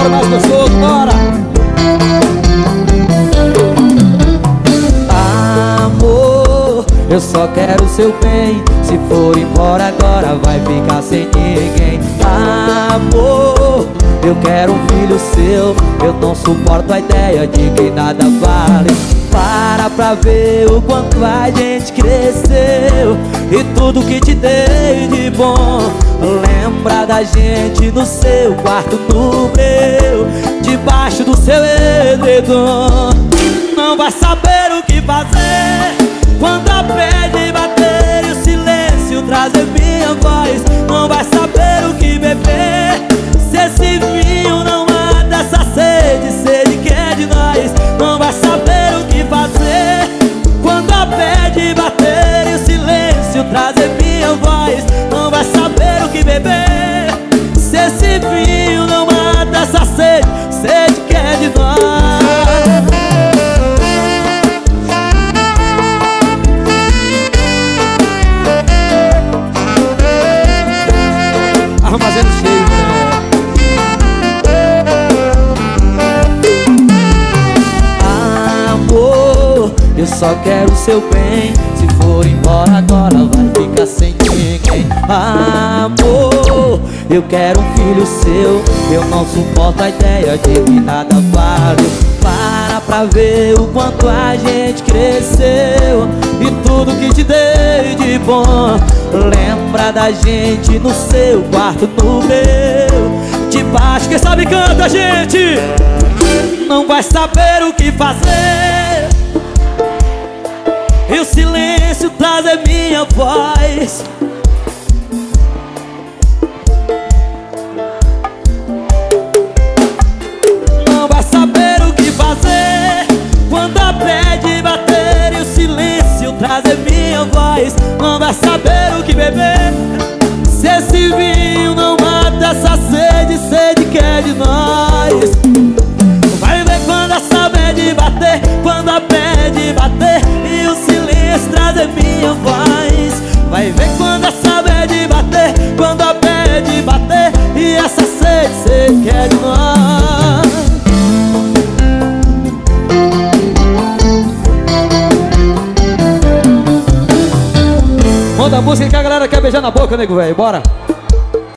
é mais gostoso, bora! Amor, eu só quero o seu bem. Se for embora agora vai ficar sem ninguém. Amor, eu quero um filho seu. Eu não suporto a ideia de que nada vale. Para pra ver o quanto a gente cresceu e tudo que te dei de bom. Lembra da gente no seu quarto, no meu, debaixo do seu edredom. Não vai saber o que fazer quando a pele bater e o silêncio trazer minha voz. Não vai saber o que beber se esse vinho não mata essa sede, sede que é de nós. Não vai saber o que fazer quando a pele bater e o silêncio trazer minha voz. Não vai saber o que beber se esse vinho não mata essa sede, sede que é de nós. Armazeno cheio, amor, eu só quero o seu bem. Se for embora agora vai ficar sem ninguém. Amor, eu quero um filho seu. Eu não suporto a ideia de que nada vale. Para pra ver o quanto a gente cresceu e tudo que te dei de bom. Lembra da gente no seu quarto, no meu, debaixo. Quem sabe canta, gente. Não vai saber o que fazer e o silêncio trazer minha voz. Não vai saber o que fazer quando a pele bater e o silêncio trazer minha voz. Não vai saber o que beber se esse vinho não mata essa sede, sede que é de nós. Vai ver quando a saudade bater, quando a pele bater e o silêncio trazer minha voz. Vai ver quando a saudade bater, quando a pele bater e essa sede, sede que é de nós. Manda a música que a galera quer beijar na boca, nego velho, bora!